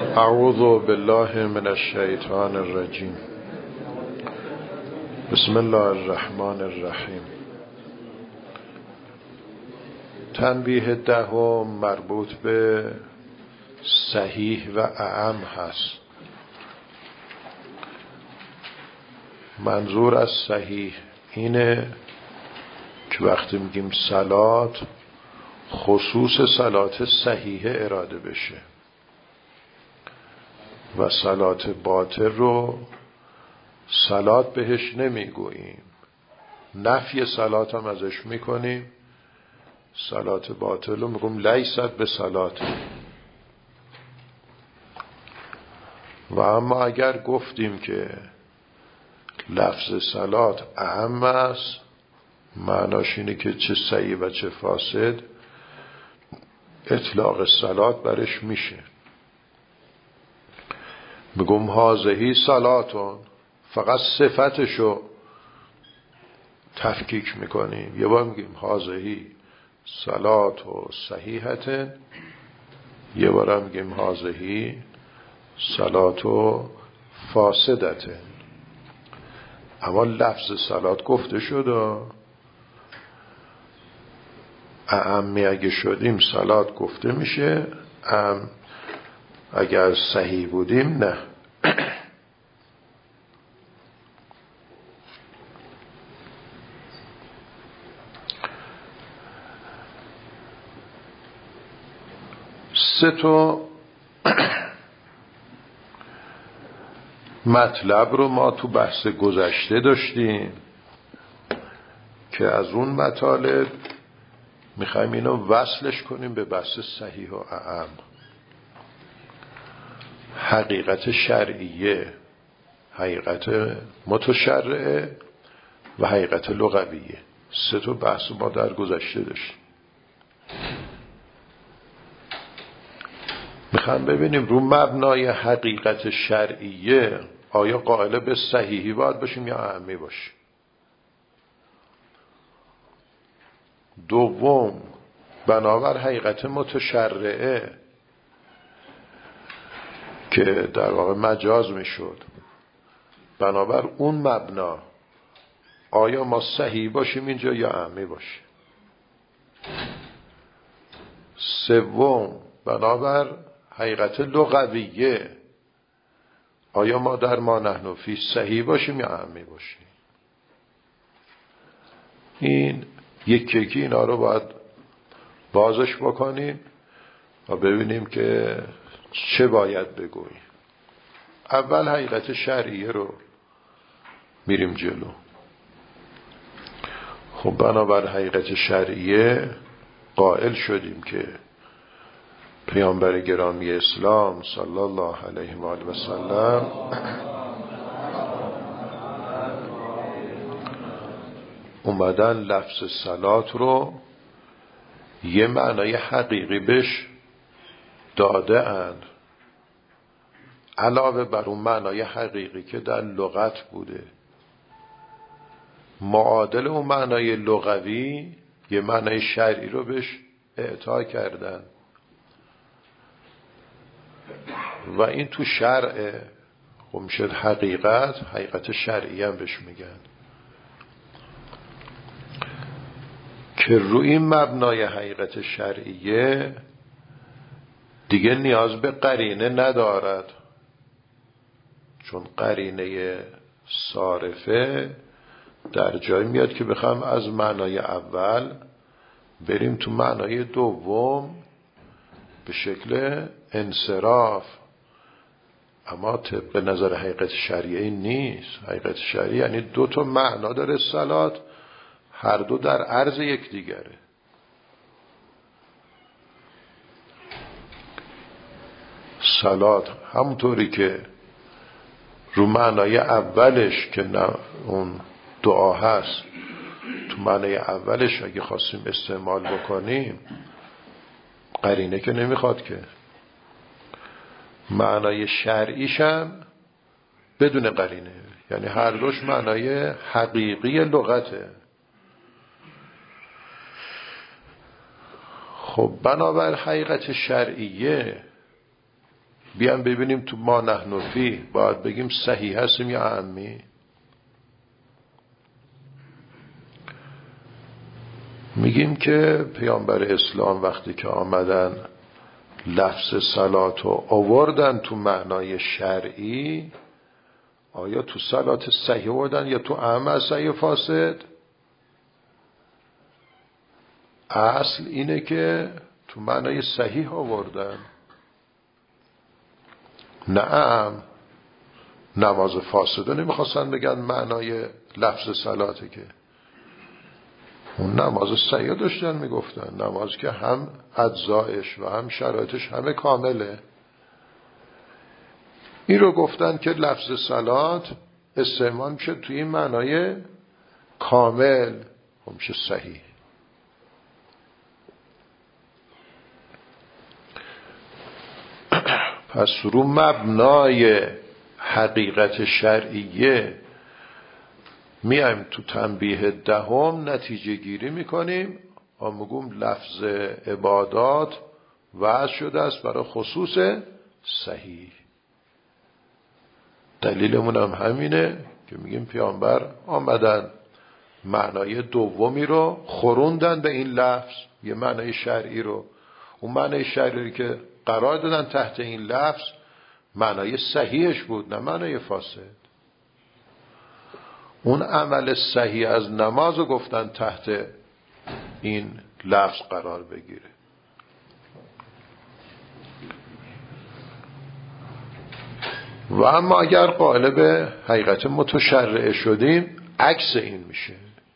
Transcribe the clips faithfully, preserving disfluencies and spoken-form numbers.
اعوذ بالله من الشیطان الرجیم. بسم الله الرحمن الرحیم. تنبیه دهم مربوط به صحیح و اعم هست. منظور از صحیح اینه که وقتی میگیم صلات خصوص صلات صحیح اراده بشه و صلات باطل رو صلات بهش نمیگوییم، نفی صلات هم ازش میکنیم. صلات باطل رو میگم لیست به صلات. و اما اگر گفتیم که لفظ صلات اهم است، معناش اینه که چه صحیح و چه فاسد اطلاق صلات برش میشه. میگم هازهی صلاتون، فقط صفتشو تفکیک میکنیم. یه بار میگیم هازهی صلات و صحیحتن، یه بار هم میگیم هازهی صلات و فاسدتن. اما لفظ صلات گفته شد، اعمی اگه شدیم صلات گفته میشه، ام اگر صحیح بودیم نه. سه تا مطلب رو ما تو بحث گذشته داشتیم که از اون مطالب میخوایم اینو وصلش کنیم به بحث صحیح و اعم. حقیقت شرعیه، حقیقت متشرعه و حقیقت لغویه. سه تا بحث ما در گذشته داشتیم. میخوایم ببینیم رو مبنای حقیقت شرعیه آیا قائل به صحیحی باید باشیم یا اعمی باشیم. دوم، بنابر حقیقت متشرعه که در واقع مجاز میشد، بنابر اون مبنا آیا ما صحیح باشیم اینجا یا اعمی باشیم. سوم، بنابر حقیقت لغویه آیا ما در ما نحن فی صحیح باشیم یا اعمی باشیم. این یک یکی اینا رو باید بازش بکنیم و ببینیم که چه باید بگوییم. اول حقیقت شرعیه رو میریم جلو. خب بنابر حقیقت شرعیه قائل شدیم که پیامبر گرامی اسلام صلی الله علیه و آله و سلم اومدن لفظ صلات رو یه معنای حقیقی بهش داده اند، علاوه بر اون معنای حقیقی که در لغت بوده. معادل اون معنای لغوی یه معنای شرعی رو بهش اعطا کردن و این تو شرع خب میشه حقیقت، حقیقت شرعی هم بهش میگن که روی این مبنای حقیقت شرعیه دیگه نیاز به قرینه ندارد، چون قرینه صارفه در جای میاد که بخوام از معنای اول بریم تو معنای دوم به شکل انصراف. اما طبق نظر حقیقت شرعی نیست. حقیقت شرعی یعنی دو تا معنا داره صلات، هر دو در عرض یک دیگره. صلات همونطوری که رو معنای اولش که نه اون دعا هست، تو معنای اولش اگه خواستیم استعمال بکنیم قرینه که نمیخواد که. معنای شرعیش هم بدون قرینه، یعنی هر دوش معنای حقیقی لغته. خب بنابر حقیقت شرعیه بیان ببینیم تو ما نحن فیه باید بگیم صحیح هستیم یا اعمی؟ میگیم که پیامبر اسلام وقتی که آمدن لفظ صلات رو آوردن تو معنای شرعی، آیا تو صلات صحیح آوردن یا تو اعم صحیح فاسد؟ اصل اینه که تو معنای صحیح آوردن. نعم نماز فاسده نمیخواستن بگن معنای لفظ صلاته، که اون نماز صحیح داشتن میگفتن، نماز که هم اجزایش و هم شرایطش همه کامله. این رو گفتن که لفظ صلات استعمال میشه توی این معنای کامل، خب میشه صحیح. پس رو مبنای حقیقت شرعیه میایم تو تنبیه دهم نتیجه گیری میکنیم و میگم لفظ عبادات وضع شده است برای خصوص صحیح. دلیلمون هم همینه که میگیم پیامبر آمدن معنای دومی رو خوروندن به این لفظ، یه معنای شرعی رو، اون معنای شرعی که قرار دادن تحت این لفظ معنای صحیحش بود، نه معنای فاسد. اون عمل صحیح از نماز رو گفتن تحت این لفظ قرار بگیره. و اما اگر قائل به حقیقت متشرعه شدیم عکس این میشه.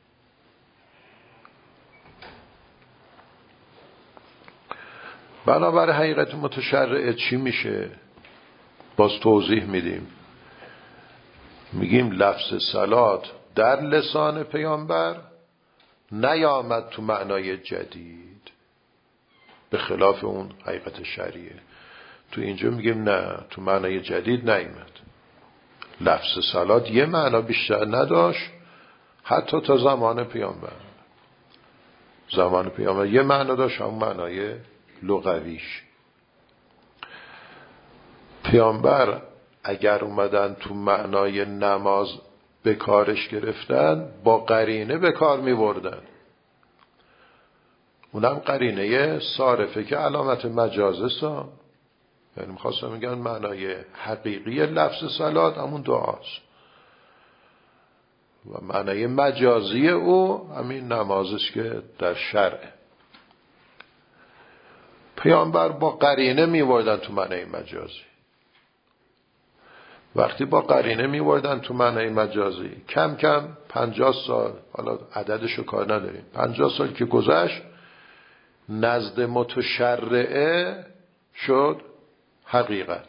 بنابر حقیقت متشرعه چی میشه؟ باز توضیح میدیم. میگیم لفظ صلات در لسان پیامبر نیامد تو معنای جدید، به خلاف اون حقیقت شرعیه. تو اینجا میگیم نه، تو معنای جدید نیامد. لفظ صلات یه معنا بیشتر نداشت حتی تا زمان پیامبر. زمان پیامبر یه معنا داشت، همون معنای لغویش. پیامبر اگر اومدن تو معنای نماز به کارش گرفتن با قرینه به کار می بردن. اونم قرینه صارفه که علامت مجازه سا، یعنی میخواستم میگن معنای حقیقی لفظ صلات همون دعاست و معنای مجازی او همین نمازش که در شرع. پیامبر با قرینه می بردن تو معنای مجازی. وقتی با قرینه می بردن تو معنای مجازی، کم کم پنجاه سال، حالا عددشو کار نداریم، پنجاه سال که گذشت نزد متشرعه شد حقیقت،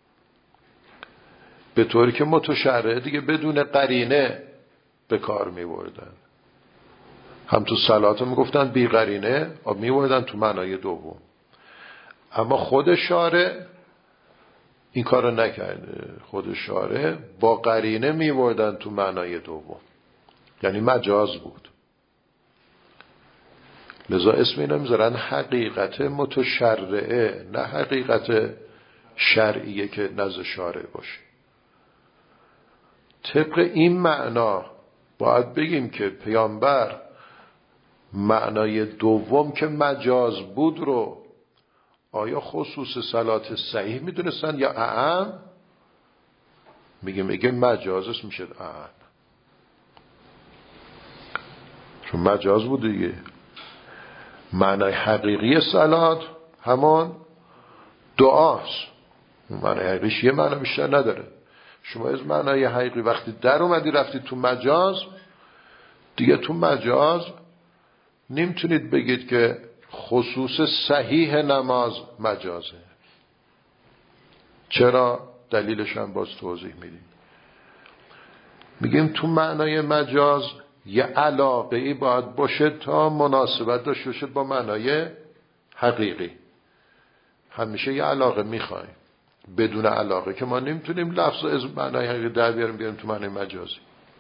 به طوری که متشرعه دیگه بدون قرینه به کار می بردن. هم تو صلات می گفتن بی قرینه و می بردن تو معنای دوم. اما خود شارع این کارو نکرده. خود شارع با قرینه می بردن تو معنای دوم، یعنی مجاز بود. لذا اسم اینا میذارن حقیقت متشرعه، نه حقیقت شرعیه که نزد شارع باشه. طبق این معنا باید بگیم که پیامبر معنای دوم که مجاز بود رو آیا خصوص صلات صحیح میدونستن یا اعم؟ میگه میگه مجازش میشه اعم، چون مجاز بود دیگه. معنای حقیقی صلات همون دعاست، معنای حقیقیش یه معنی بیشتر نداره. شما از معنای حقیقی وقتی در اومدی رفتی تو مجاز، دیگه تو مجاز نمیتونید بگید که خصوص صحیح نماز مجازه. چرا؟ دلیلش هم باز توضیح میدیم. میگیم تو معنای مجاز یه علاقه ای باید باشه تا مناسبت داشته باشه با معنای حقیقی. همیشه یه علاقه میخوایم، بدون علاقه که ما نمیتونیم لفظ از معنای حقیقی در بیاریم بیاریم تو معنای مجازی.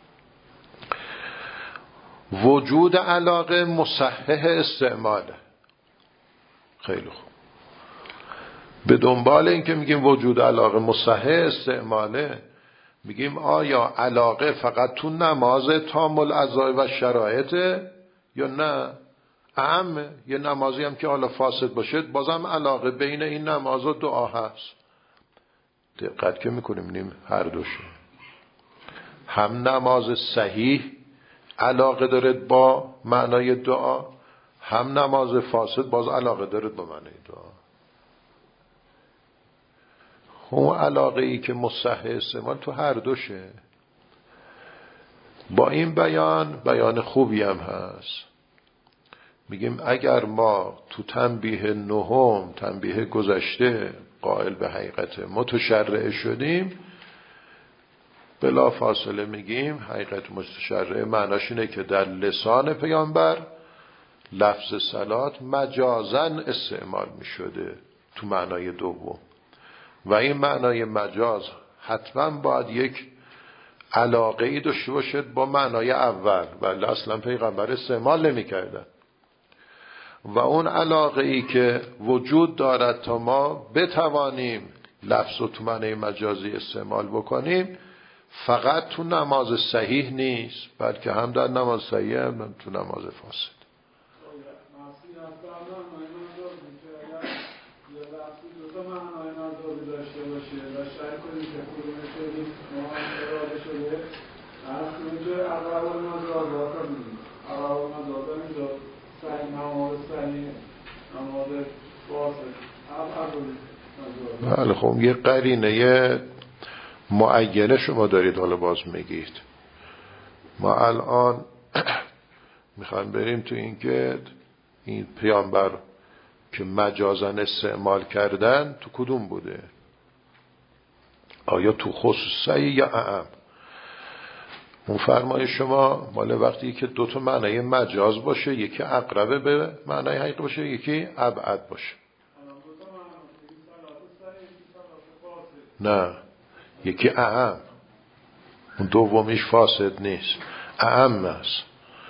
وجود علاقه مصحح استعماله. خیلی خوب. به دنبال این که میگیم وجود علاقه مصحح استعماله، میگیم آیا علاقه فقط تو نماز تام الاعضاء و شرایطه یا نه اعم یه نمازی هم که حالا فاسد باشه بازم علاقه بین این نماز و دعا هست. دقت که میکنیم نیم هر دوشه، هم نماز صحیح علاقه دارد با معنای دعا، هم نماز فاسد باز علاقه دارد با معنای دعا. اون علاقه ای که مصحح استعمال تو هر دوشه. با این بیان بیان خوبی هم هست. میگیم اگر ما تو تنبیه نهم تنبیه گذشته قائل به حقیقت متشرعه شدیم، بلا فاصله میگیم حقیقت متشرعه معناش اینه که در لسان پیامبر لفظ صلات مجازاً استعمال میشده تو معنای دوم و این معنای مجاز حتما باید یک علاقه ای داشته باشد با معنای اول، ولی اصلا پیغمبر استعمال نمی کردن. و اون علاقه ای که وجود دارد تا ما بتوانیم لفظ و تو معنای مجازی استعمال بکنیم فقط تو نماز صحیح نیست، بلکه هم در نماز صحیح هم تو نماز فاسد. بله خب یه قرینه معینه شما دارید حالا باز میگید. ما الان میخوایم بریم تو این که این پیامبر که مجازن استعمال کردن تو کدوم بوده؟ آیا تو خصوصی یا اعم؟ اون فرمای شما مال وقتی که دو تا معنای مجاز باشه، یکی اقربه به معنای حقیقی باشه یکی ابعد باشه. نه یکی اعم، اون دومیش فاسد نیست، اعم است.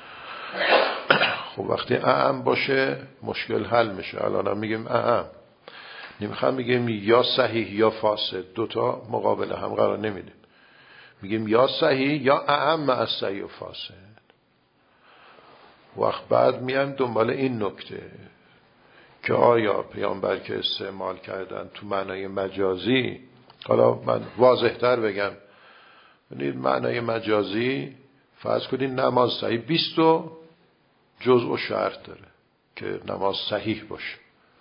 خب وقتی اعم باشه مشکل حل میشه. الان هم میگیم اعم، نمیخوام میگیم یا صحیح یا فاسد، دوتا مقابل هم قرار نمیدیم، میگیم یا صحیح یا اعم از صحیح و فاسد. وقت بعد میایم دنبال این نکته که آیا پیامبر که استعمال کردن تو معنای مجازی، حالا من واضح تر بگم، ببینید معنای مجازی فرض کنید نماز صحیح بیست جزء و شرط داره که نماز صحیح باشه.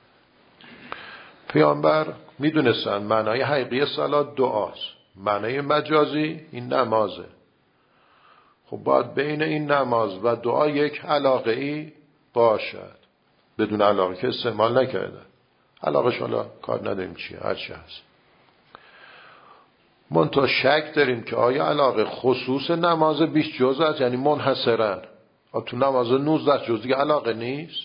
پیامبر میدونستن معنای حقیقی صلات دعاست، معنای مجازی این نمازه. خب باید بین این نماز و دعا یک علاقه ای باشد. بدون علاقه که استعمال نکردن، علاقهش حالا کار نداریم چیه هرچی هست. منتها شک داریم که آیا علاقه خصوص نماز بیست جزء است، یعنی منحصرا تو نماز نوزده جزء دیگه علاقه نیست،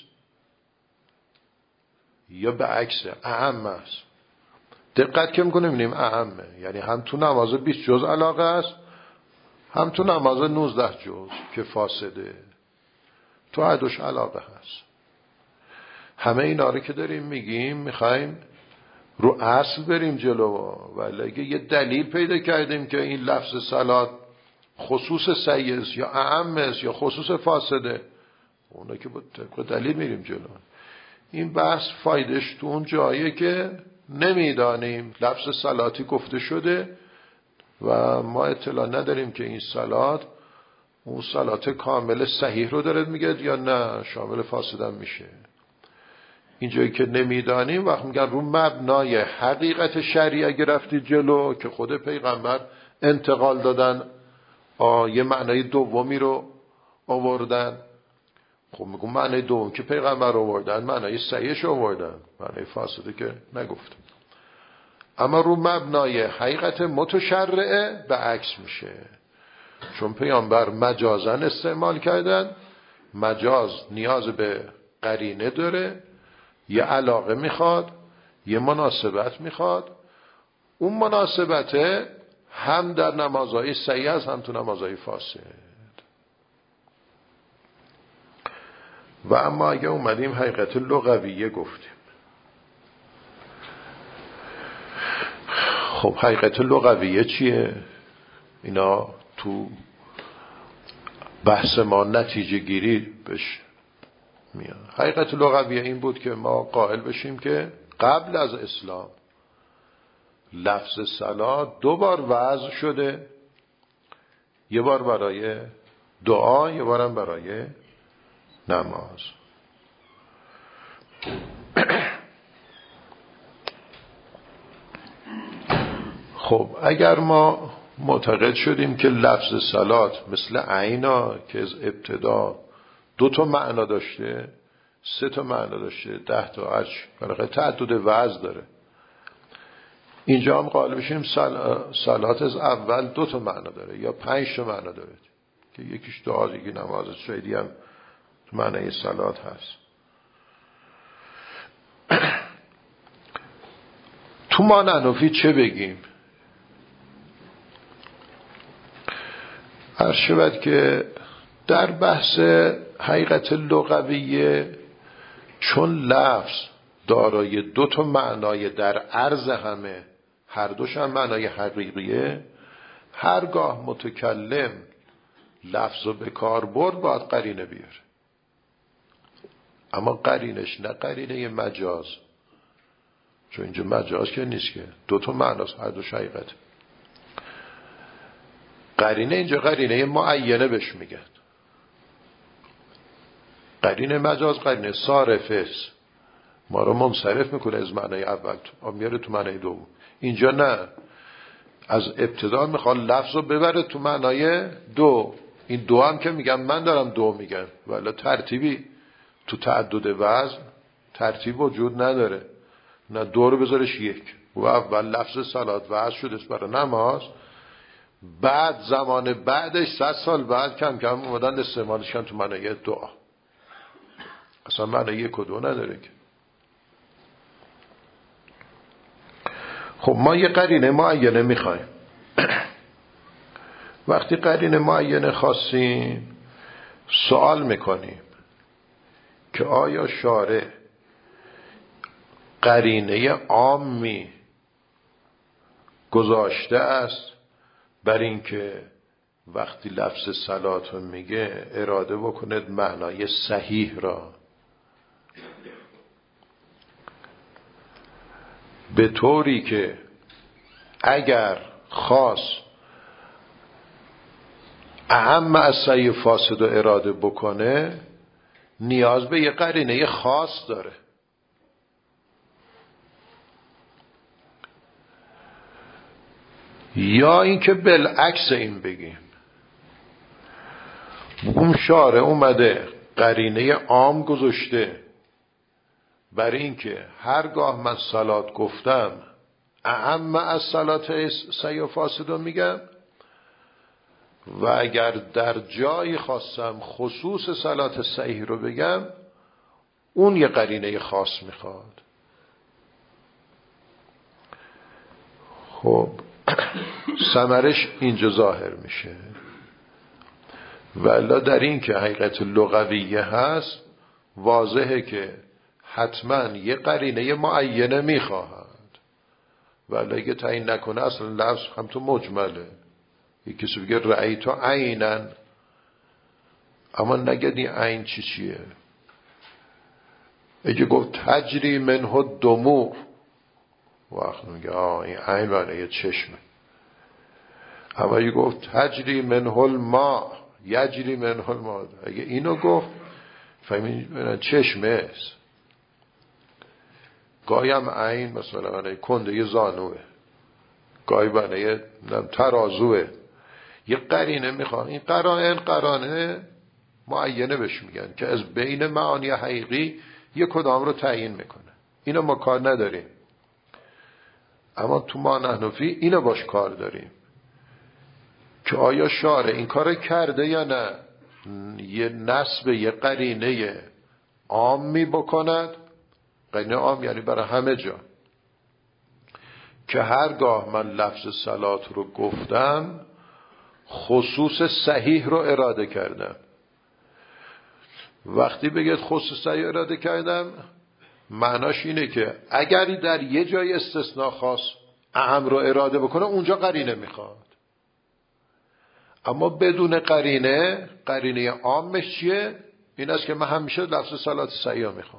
یا به عکس اعم است. دقت که میکنیم میبینیم اعمه، یعنی هم تو نماز بیست جزء علاقه است، هم تو نماز نوزده جزء که فاسده، تو هر دوش علاقه هست. همه اینا رو که داریم میگیم میخوایم رو اصل بریم جلو، ولی اگه یه دلیل پیدا کردیم که این لفظ صلات خصوص صحیح است یا اعم است یا خصوص فاسده، اونا که با طبق دلیل میریم جلو. این بحث فایدش تو اون جاییه که نمیدانیم لفظ صلاتی گفته شده و ما اطلاع نداریم که این صلات اون صلات کامل صحیح رو داره میگه یا نه شامل فاسدم میشه. اینجایی که نمیدانیم وقت میگن رو مبنای حقیقت شریعه گرفتید جلو که خود پیغمبر انتقال دادن، یه معنای دومی رو آوردن. خب میگم معنای دوم که پیغمبر آوردن معنای صحیحش آوردن، معنای فاسده که نگفتن. اما رو مبنای حقیقت متشرعه به عکس میشه، چون پیامبر مجازن استعمال کردن. مجاز نیاز به قرینه داره، یه علاقه میخواد، یه مناسبت میخواد. اون مناسبته هم در نمازهای صحیح هست هم تو نمازهای فاسد. و اما اگه اومدیم حقیقت لغویه گفتیم، خب حقیقت لغویه چیه؟ اینا تو بحث ما نتیجه گیری بش میاد. حقیقت لغویه این بود که ما قائل بشیم که قبل از اسلام لفظ صلات دو بار وضع شده، یه بار برای دعا، یه بارم برای نماز. خب اگر ما معتقد شدیم که لفظ صلات مثل عینا که از ابتدا دو تا معنا داشته، سه تا معنا داشته، ده تا اج برای تعدد وضع داره، اینجا هم قائل بشیم صلات از اول دو تا معنا داره یا پنج تا معنا داره که یکیش دعا، یکی نماز، شاید هم تو معنای صلات هست. تو ما نحنفی چه بگیم؟ عرض شود که در بحث حقیقت لغویه چون لفظ دارای دو تا معنای در عرض همه، هر دوش هم معنای حقیقیه، هرگاه متکلم لفظ رو به کار برد باید قرینه بیاره، اما قرینش نه قرینه مجاز، چون اینجا مجاز که نیست که دو تا معناست، هر دوش حقیقت. قرینه اینجا قرینه معینه بهش میگن. قرینه مجاز قرینه صارفه است، ما رو منصرف میکنه از معنای اول تو میاره تو معنای دوم. اینجا نه، از ابتدا میخواد لفظ رو ببره تو معنای دو. این دو هم که میگم من دارم دو میگم، ولی ترتیبی تو تعدد وزن ترتیب وجود نداره، نه دو رو بذارش یک و اول لفظ صلات وزن شده برای نماز، بعد زمان بعدش صد سال بعد کم کم اومدن استعمالش کن تو معنای دعا. اصلا معنی یک و دو نداره که. خب ما یه قرینه معینه میخوایم. وقتی قرینه معینه خواستیم سوال میکنیم که آیا شارع قرینه عامی گذاشته است بر این که وقتی لفظ صلات رو میگه اراده بکند معنای صحیح را، به طوری که اگر خاص اهم از صحیح فاسد رو اراده بکنه نیاز به یه قرینه خاص داره. یا اینکه بالعکس این بگیم اون شارع اومده قرینه عام گذاشته برای اینکه هرگاه من صلات گفتم اهم از صلات صحیح و فاسد رو میگم و اگر در جایی خواستم خصوص صلات صحیح رو بگم اون یه قرینه خاص میخواد. خب ثمرش اینجا ظاهر میشه. والا در این که حقیقت لغویه هست واضحه که حتما یه قرینه معینه میخواهد، والا اگه تعیین نکنه اصلا لفظ هم تو مجمله. یکی کسی بگه رأی تو عینن اما نگه این عین چی چیه. اگه گفت تجری منه دموع وقت میگه آه این عین معنی چشمه. اما اگه گفت تجری منه الماء یجری منه الماء، اگه اینو گفت فهمید چشمه است. گاهی هم عین مثلا معنی کنده زانوه، گاهی معنی ترازوه. یه قرینه میخوان، این قرائن قرانه معینه بهش میگن که از بین معانی حقیقی یک کدام رو تعیین میکنه. اینو ما کار نداریم، اما تو ما نحنفی اینو باش کار داریم که آیا شارع این کار کرده یا نه. یه نسب یه قرینه عامی بکند، قرینه عام یعنی برای همه جا، که هرگاه من لفظ صلات رو گفتم خصوص صحیح رو اراده کردم. وقتی بگید خصوص صحیح اراده کردم معناش اینه که اگر در یه جای استثناء خاص اعم رو اراده بکنه اونجا قرینه میخواد. اما بدون قرینه، قرینه عامش چیه؟ این است که من همیشه لفظ صلات صحیحه میخوام.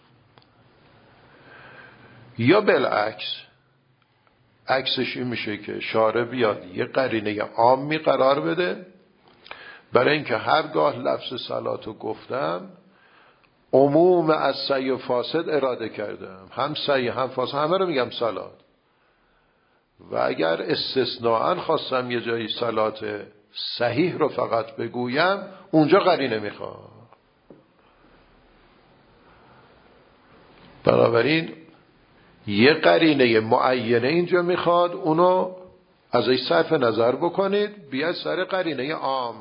یا بالعکس، عکسش این میشه که شارع بیاد یه قرینه عامی قرار بده برای اینکه هرگاه لفظ صلاتو گفتم عموم از صحیح و فاسد اراده کردم، هم صحیح هم فاسد همه رو میگم صلات. و اگر استثناءً خواستم یه جایی صلات صحیح رو فقط بگویم اونجا قرینه میخواد. بنابراین یه قرینه معینه اینجا میخواد، اونو ازش صرف نظر بکنید، بیاد سر قرینه عام.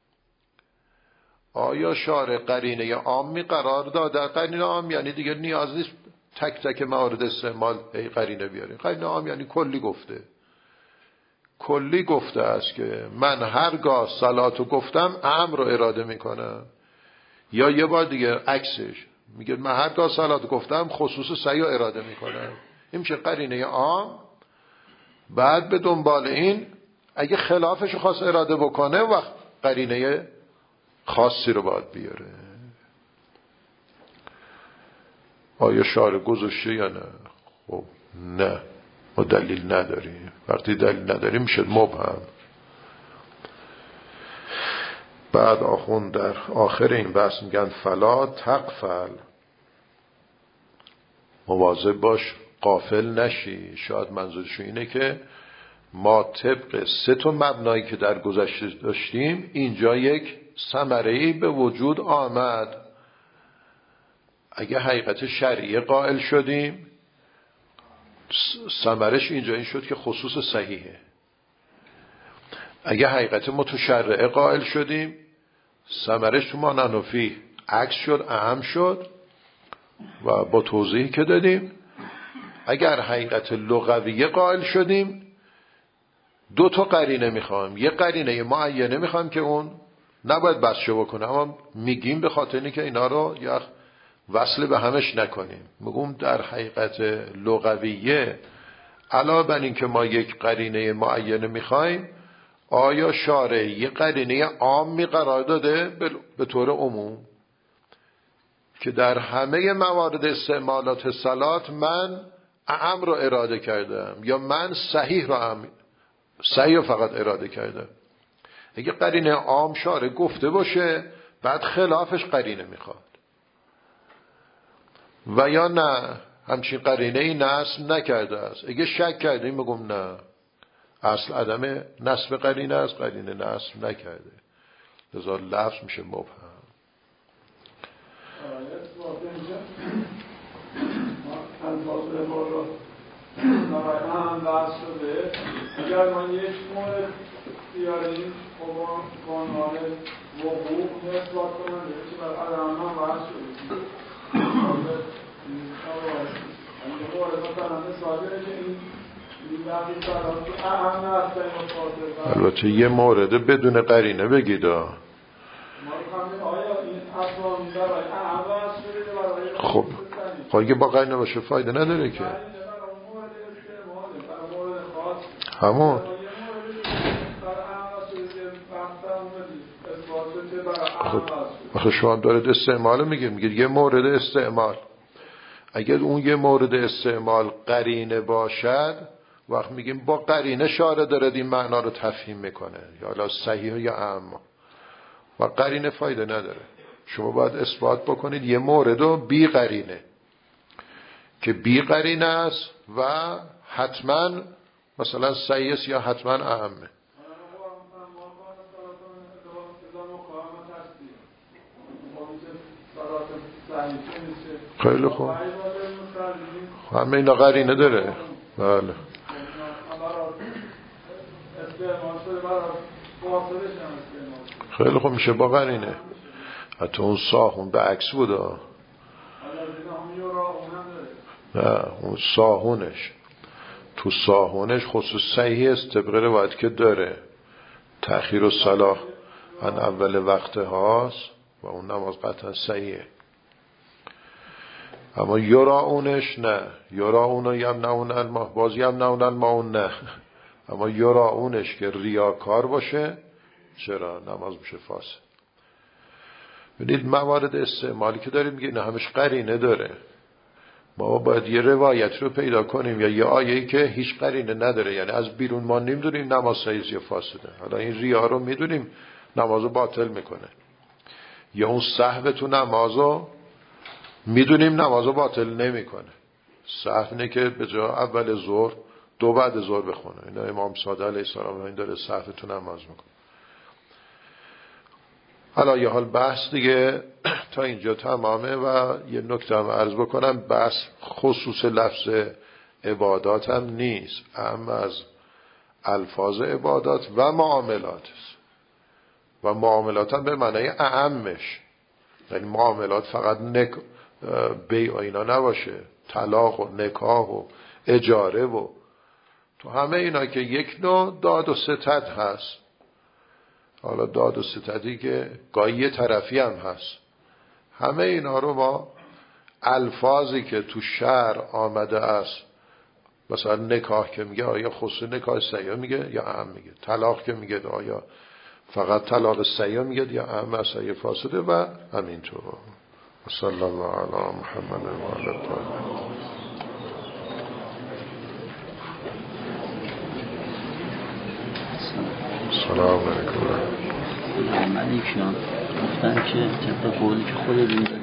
آیا شارع قرینه عامی قرار داد؟ در قرینه عام یعنی دیگه نیاز نیست تک تک موارد استعمال ای قرینه بیاریم. قرینه عام یعنی کلی گفته، کلی گفته است که من هرگاه صلاتو گفتم امر رو اراده میکنم. یا یه بار دیگه عکسش میگه من هرگاه صلاتو گفتم خصوص صحیح اراده میکنم. این میشه قرینه عام. بعد به دنبال این اگه خلافش خواست اراده بکنه وقت قرینه خاصی رو باید بیاره. آیا شارع گذاشته یا نه؟ خب نه، ما دلیل نداریم. وقتی دلیل نداریم میشه مبهم. بعد آخوند در آخر این بحث میگن فلا تغفل، مواظب باش غافل نشی. شاید منظورشون اینه که ما طبق سه تا مبنایی که در گذشته داشتیم اینجا یک ثمره‌ای به وجود آمد. اگه حقیقت شرعی قائل شدیم ثمرش اینجا این شد که خصوص صحیحه. اگه حقیقت متشرعه قائل شدیم ثمرش تو ما ننفی عکس شد، اهم شد و با توضیحی که دادیم. اگر حقیقت لغویه قائل شدیم دو تا قرینه میخوام، یه قرینه معینه میخوام که اون نباید بسشه بکنه، اما میگیم به خاطر اینکه که اینا رو یا وصل به همش نکنیم. میگم در حقیقت لغویه علاوه بر این که ما یک قرینه معینه میخوایم، آیا شارع یه قرینه عامی قرار داده به طور عموم که در همه موارد استعمالات صلات من اعم رو اراده کردم یا من صحیح رو هم صحیح رو فقط اراده کردم. اگه قرینه عام شارع گفته باشه بعد خلافش قرینه میخواد. و یا نه همچین قرینه ای نصب نکرده است. اگه شک کردیم بگم نه، اصل عدم نصب قرینه است، قرینه نصب نکرده، لذا لفظ میشه مبهم. اگر من یک مورد بیاریم با عنوان وقوع نسبت کنم به چی بر عدم هم بحث شدیم. یه مورد مثلا مثاله که این البته یه مورد بدون قرینه بگید. خب خب اگه با قرینه باشه فایده نداره که همون. خب آخه شما دارید استعمال میگه میگید یه مورد استعمال. اگر اون یه مورد استعمال قرینه باشد وقت میگیم با قرینه شارع دارد این معنا رو تفهیم میکنه، یا حالا صحیح یا اعم. و قرینه فایده نداره. شما باید اثبات بکنید یه مورد رو بی قرینه که بی قرینه است و حتما مثلا صحیح است یا حتما اعمه. خیلی خوب، همه اینا قرینه داره. بله خیلی خوب میشه با قرینه. حتی اون ساهون به عکس بوده. نه اون ساهونش تو ساهونش خصوص صحیح است طبق روایت که داره تأخیر الصلاة عن اول وقت هاست و اون نماز قطعا صحیحه. اما یراونش نه، یراون یمنعون الماء، باز یمنعون الماء نه، اما یراونش که ریاکار باشه چرا نماز میشه فاسد. ببینید موارد استعمالی که داریم میگه نه همش قرینه داره. ما باید یه روایت رو پیدا کنیم یا یه آیه‌ای که هیچ قرینه نداره، یعنی از بیرون ما نمیدونیم نماز صحیح یا فاسده. حالا این ریا رو میدونیم نمازو باطل میکنه، یا اون سهو تو نمازو میدونیم نمازو باطل نمیکنه. سهو اینه که به جای اول ظهر دو بعد ظهر بخونه. اینا امام صادق علیه السلام این داره سهو تو نماز میکنه. حالا یه حال بحث دیگه تا اینجا تمامه و یه نکته هم عرض بکنم، بحث خصوص لفظ عبادات هم نیست، اما از الفاظ عبادات و معاملات است. و معاملات هم به معنی اعمش، یعنی معاملات فقط نک بیع و اینا نباشه، طلاق و نکاح و اجاره و تو همه اینا که یک نوع داد و ستد هست. حالا داد و ستدی که گاهی یه طرفی هم هست، همه اینا رو ما الفاظی که تو شرع آمده است، مثلا نکاح که میگه آیا خصوص نکاح صحیح میگه یا عام میگه، طلاق که میگه آیا فقط طلاق صحیح میگه یا عام صحیح فاسده و همینطور. صلی الله علی محمد و علی آله. سلام علیکم. من ایشان گفتن که طبق قولی که خودتون